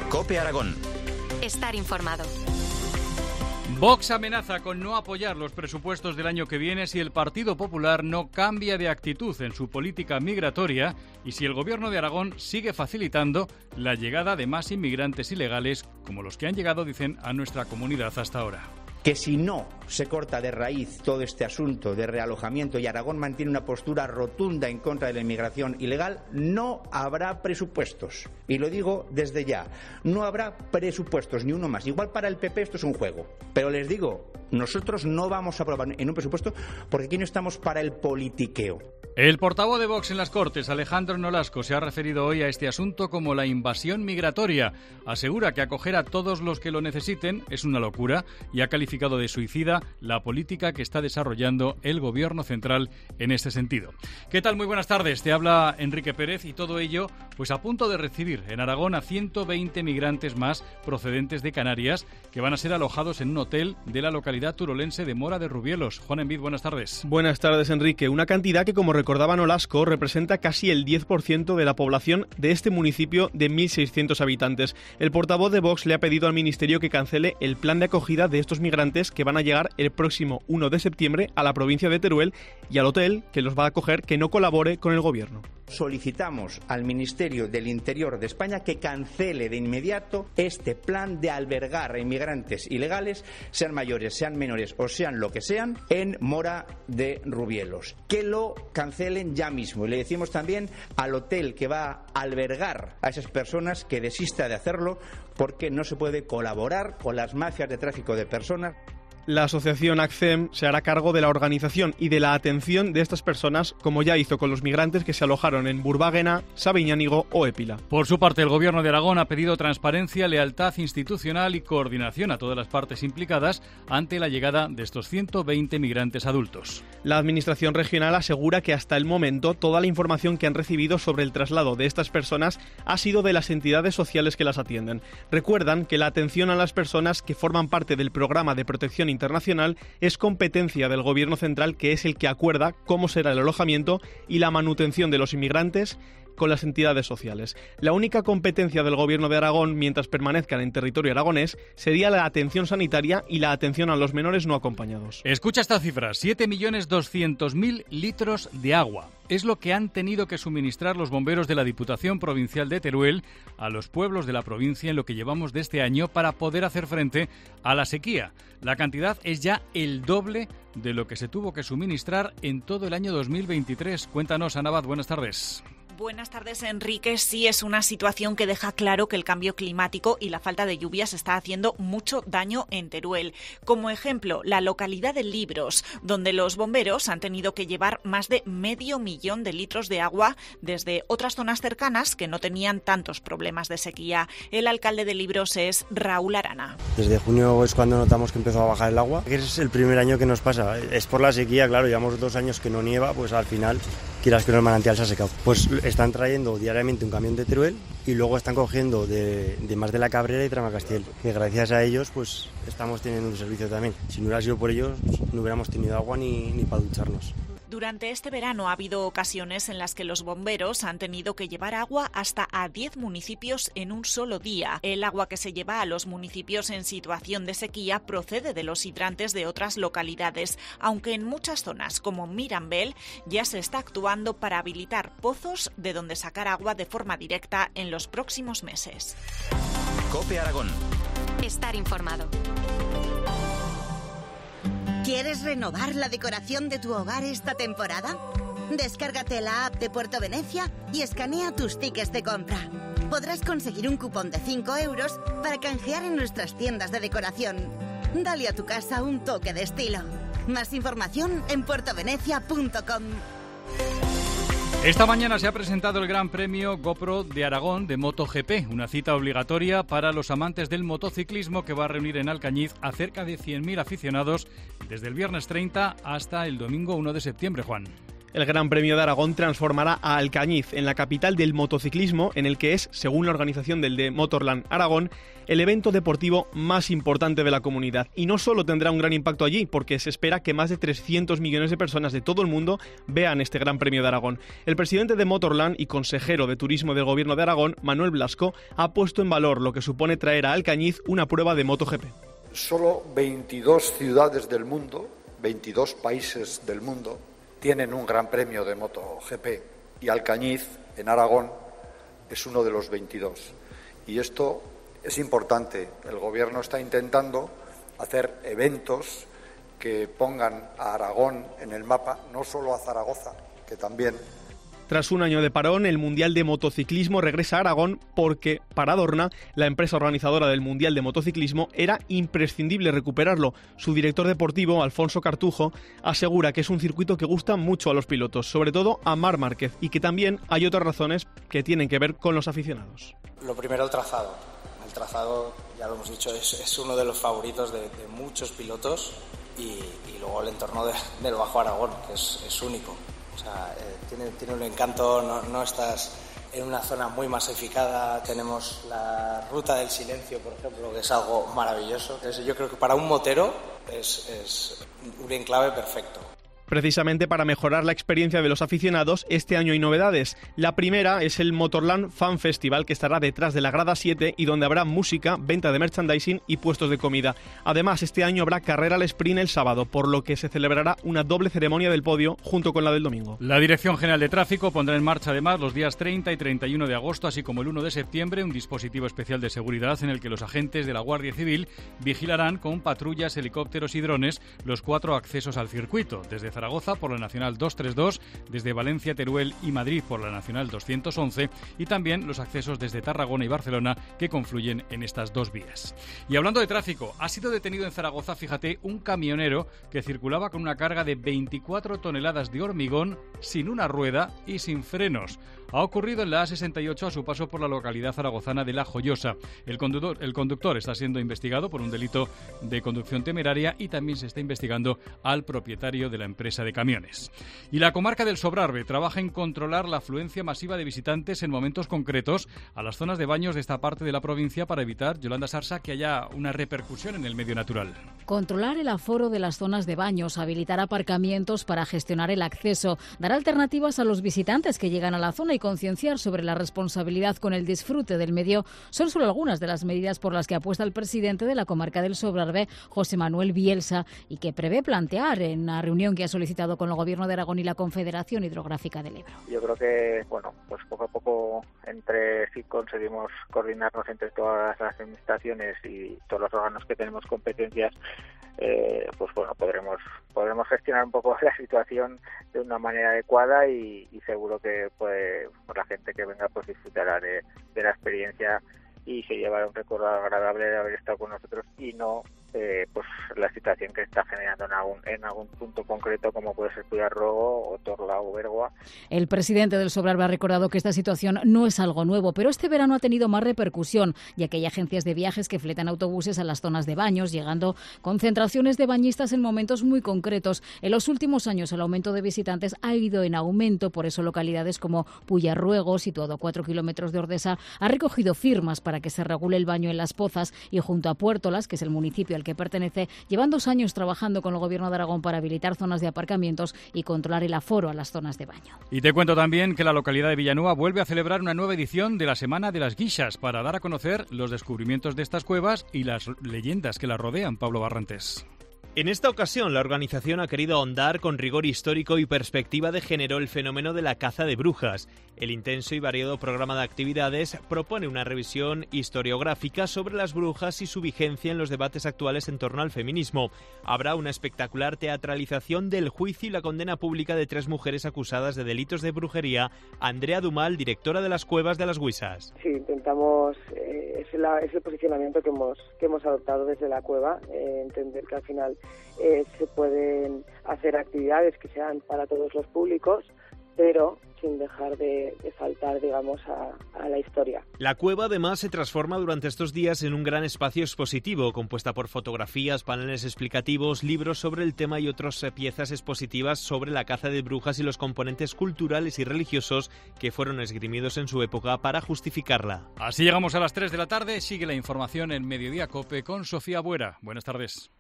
COPE Aragón. Estar informado. Vox amenaza con no apoyar los presupuestos del año que viene si el Partido Popular no cambia de actitud en su política migratoria y si el Gobierno de Aragón sigue facilitando la llegada de más inmigrantes ilegales como los que han llegado, dicen, a nuestra comunidad hasta ahora. Que si no se corta de raíz todo este asunto de realojamiento y Aragón mantiene una postura rotunda en contra de la inmigración ilegal, no habrá presupuestos. Y lo digo desde ya, no habrá presupuestos, ni uno más. Igual para el PP esto es un juego, pero les digo, nosotros no vamos a aprobar en un presupuesto porque aquí no estamos para el politiqueo. El portavoz de Vox en las Cortes, Alejandro Nolasco, se ha referido hoy a este asunto como la invasión migratoria. Asegura que acoger a todos los que lo necesiten es una locura y ha calificado de suicida la política que está desarrollando el Gobierno central en este sentido. ¿Qué tal? Muy buenas tardes. Te habla Enrique Pérez y todo ello pues a punto de recibir en Aragón a 120 migrantes más procedentes de Canarias que van a ser alojados en un hotel de la localidad turolense de Mora de Rubielos. Juan Envid, buenas tardes. Buenas tardes, Enrique. Una cantidad que, como recordaba Nolasco, representa casi el 10% de la población de este municipio de 1.600 habitantes. El portavoz de Vox le ha pedido al Ministerio que cancele el plan de acogida de estos migrantes que van a llegar el próximo 1 de septiembre a la provincia de Teruel y al hotel que los va a acoger que no colabore con el Gobierno. Solicitamos al Ministerio del Interior de España que cancele de inmediato este plan de albergar a inmigrantes ilegales, sean mayores, sean menores o sean lo que sean, en Mora de Rubielos. Que lo cancelen ya mismo. Y le decimos también al hotel que va a albergar a esas personas que desista de hacerlo porque no se puede colaborar con las mafias de tráfico de personas. La asociación ACCEM se hará cargo de la organización y de la atención de estas personas, como ya hizo con los migrantes que se alojaron en Burbaguena, Sabiñánigo o Épila. Por su parte, el Gobierno de Aragón ha pedido transparencia, lealtad institucional y coordinación a todas las partes implicadas ante la llegada de estos 120 migrantes adultos. La Administración regional asegura que hasta el momento toda la información que han recibido sobre el traslado de estas personas ha sido de las entidades sociales que las atienden. Recuerdan que la atención a las personas que forman parte del programa de protección internacional es competencia del Gobierno central, que es el que acuerda cómo será el alojamiento y la manutención de los inmigrantes con las entidades sociales. La única competencia del Gobierno de Aragón mientras permanezcan en territorio aragonés sería la atención sanitaria y la atención a los menores no acompañados. Escucha esta cifra, 7.200.000 litros de agua. Es lo que han tenido que suministrar los bomberos de la Diputación Provincial de Teruel a los pueblos de la provincia en lo que llevamos de este año para poder hacer frente a la sequía. La cantidad es ya el doble de lo que se tuvo que suministrar en todo el año 2023. Cuéntanos, Ana Abad, buenas tardes. Buenas tardes, Enrique. Sí, es una situación que deja claro que el cambio climático y la falta de lluvias está haciendo mucho daño en Teruel. Como ejemplo, la localidad de Libros, donde los bomberos han tenido que llevar más de 500.000 de litros de agua desde otras zonas cercanas que no tenían tantos problemas de sequía. El alcalde de Libros es Raúl Arana. Desde junio es cuando notamos que empezó a bajar el agua. Es el primer año que nos pasa. Es por la sequía, claro, llevamos 2 años que no nieva, pues al final, quieras que no, el manantial se ha secado. Pues están trayendo diariamente un camión de Teruel y luego están cogiendo de más de la Cabrera y Tramacastiel, que gracias a ellos pues estamos teniendo un servicio también. Si no hubiera sido por ellos, no hubiéramos tenido agua ni para ducharnos. Durante este verano ha habido ocasiones en las que los bomberos han tenido que llevar agua hasta a 10 municipios en un solo día. El agua que se lleva a los municipios en situación de sequía procede de los hidrantes de otras localidades, aunque en muchas zonas, como Mirambel, ya se está actuando para habilitar pozos de donde sacar agua de forma directa en los próximos meses. COPE Aragón. Estar informado. ¿Quieres renovar la decoración de tu hogar esta temporada? Descárgate la app de Puerto Venecia y escanea tus tickets de compra. Podrás conseguir un cupón de 5 euros para canjear en nuestras tiendas de decoración. Dale a tu casa un toque de estilo. Más información en puertovenecia.com. Esta mañana se ha presentado el Gran Premio GoPro de Aragón de MotoGP, una cita obligatoria para los amantes del motociclismo que va a reunir en Alcañiz a cerca de 100.000 aficionados desde el viernes 30 hasta el domingo 1 de septiembre, Juan. El Gran Premio de Aragón transformará a Alcañiz en la capital del motociclismo, en el que es, según la organización del de Motorland Aragón, el evento deportivo más importante de la comunidad. Y no solo tendrá un gran impacto allí, porque se espera que más de 300 millones de personas de todo el mundo vean este Gran Premio de Aragón. El presidente de Motorland y consejero de Turismo del Gobierno de Aragón, Manuel Blasco, ha puesto en valor lo que supone traer a Alcañiz una prueba de MotoGP. Solo 22 ciudades del mundo, 22 países del mundo, tienen un Gran Premio de MotoGP y Alcañiz, en Aragón, es uno de los 22. Y esto es importante. El Gobierno está intentando hacer eventos que pongan a Aragón en el mapa, no solo a Zaragoza, que también. Tras un año de parón, el Mundial de Motociclismo regresa a Aragón porque, para Dorna, la empresa organizadora del Mundial de Motociclismo, era imprescindible recuperarlo. Su director deportivo, Alfonso Cartujo, asegura que es un circuito que gusta mucho a los pilotos, sobre todo a Marc Márquez, y que también hay otras razones que tienen que ver con los aficionados. Lo primero, el trazado. El trazado, ya lo hemos dicho, es uno de los favoritos de muchos pilotos y luego el entorno del Bajo Aragón, que es único. O sea, tiene un encanto, no estás en una zona muy masificada. Tenemos la Ruta del Silencio, por ejemplo, que es algo maravilloso. Yo creo que para un motero es un enclave perfecto. Precisamente para mejorar la experiencia de los aficionados, este año hay novedades. La primera es el Motorland Fan Festival, que estará detrás de la grada 7 y donde habrá música, venta de merchandising y puestos de comida. Además, este año habrá carrera al sprint el sábado, por lo que se celebrará una doble ceremonia del podio junto con la del domingo. La Dirección General de Tráfico pondrá en marcha además los días 30 y 31 de agosto, así como el 1 de septiembre, un dispositivo especial de seguridad en el que los agentes de la Guardia Civil vigilarán con patrullas, helicópteros y drones los 4 accesos al circuito, desde Zaragoza por la Nacional 232, desde Valencia, Teruel y Madrid por la Nacional 211 y también los accesos desde Tarragona y Barcelona que confluyen en estas dos vías. Y hablando de tráfico, ha sido detenido en Zaragoza, fíjate, un camionero que circulaba con una carga de 24 toneladas de hormigón sin una rueda y sin frenos. Ha ocurrido en la A68 a su paso por la localidad zaragozana de La Joyosa. El conductor está siendo investigado por un delito de conducción temeraria y también se está investigando al propietario de la empresa de camiones. Y la comarca del Sobrarbe trabaja en controlar la afluencia masiva de visitantes en momentos concretos a las zonas de baños de esta parte de la provincia para evitar, Yolanda Sarsa, que haya una repercusión en el medio natural. Controlar el aforo de las zonas de baños, habilitar aparcamientos para gestionar el acceso, dar alternativas a los visitantes que llegan a la zona y concienciar sobre la responsabilidad con el disfrute del medio son solo algunas de las medidas por las que apuesta el presidente de la comarca del Sobrarbe, José Manuel Bielsa, y que prevé plantear en una reunión que ha solicitado con el Gobierno de Aragón y la Confederación Hidrográfica del Ebro. Yo creo que, pues poco a poco, si conseguimos coordinarnos entre todas las administraciones y todos los órganos que tenemos competencias, podremos gestionar un poco la situación de una manera adecuada y seguro que la gente que venga pues disfrutará de la experiencia y se llevará un recuerdo agradable de haber estado con nosotros y no la situación que está generando en algún punto concreto como puede ser Puyarrogo o Torla o Bergoa. El presidente del Sobrarbe ha recordado que esta situación no es algo nuevo, pero este verano ha tenido más repercusión, ya que hay agencias de viajes que fletan autobuses a las zonas de baños, llegando concentraciones de bañistas en momentos muy concretos. En los últimos años el aumento de visitantes ha ido en aumento, por eso localidades como Puyarruego, situado a 4 kilómetros de Ordesa, ha recogido firmas para que se regule el baño en Las Pozas y junto a Puértolas, que es el municipio al que pertenece, llevan 2 años trabajando con el Gobierno de Aragón para habilitar zonas de aparcamientos y controlar el aforo a las zonas de baño. Y te cuento también que la localidad de Villanueva vuelve a celebrar una nueva edición de la Semana de las Guixas para dar a conocer los descubrimientos de estas cuevas y las leyendas que las rodean. Pablo Barrantes. En esta ocasión, la organización ha querido ahondar con rigor histórico y perspectiva de género el fenómeno de la caza de brujas. El intenso y variado programa de actividades propone una revisión historiográfica sobre las brujas y su vigencia en los debates actuales en torno al feminismo. Habrá una espectacular teatralización del juicio y la condena pública de 3 mujeres acusadas de delitos de brujería. Andrea Dumal, directora de las Cuevas de las Huisas. Sí, intentamos, es el posicionamiento que hemos adoptado desde la cueva, entender que al final se pueden hacer actividades que sean para todos los públicos, pero sin dejar de faltar, digamos, a la historia. La cueva además se transforma durante estos días en un gran espacio expositivo, compuesta por fotografías, paneles explicativos, libros sobre el tema y otras piezas expositivas sobre la caza de brujas y los componentes culturales y religiosos que fueron esgrimidos en su época para justificarla. Así llegamos a las 3 de la tarde. Sigue la información en Mediodía COPE con Sofía Buera. Buenas tardes.